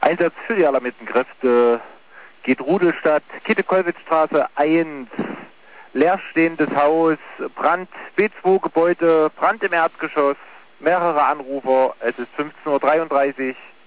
Einsatz für die alarmierten Kräfte geht Rudelstadt, Kitte-Kollwitz-Straße 1, leerstehendes Haus, Brand, B2-Gebäude, Brand im Erdgeschoss, mehrere Anrufer, es ist 15:33 Uhr.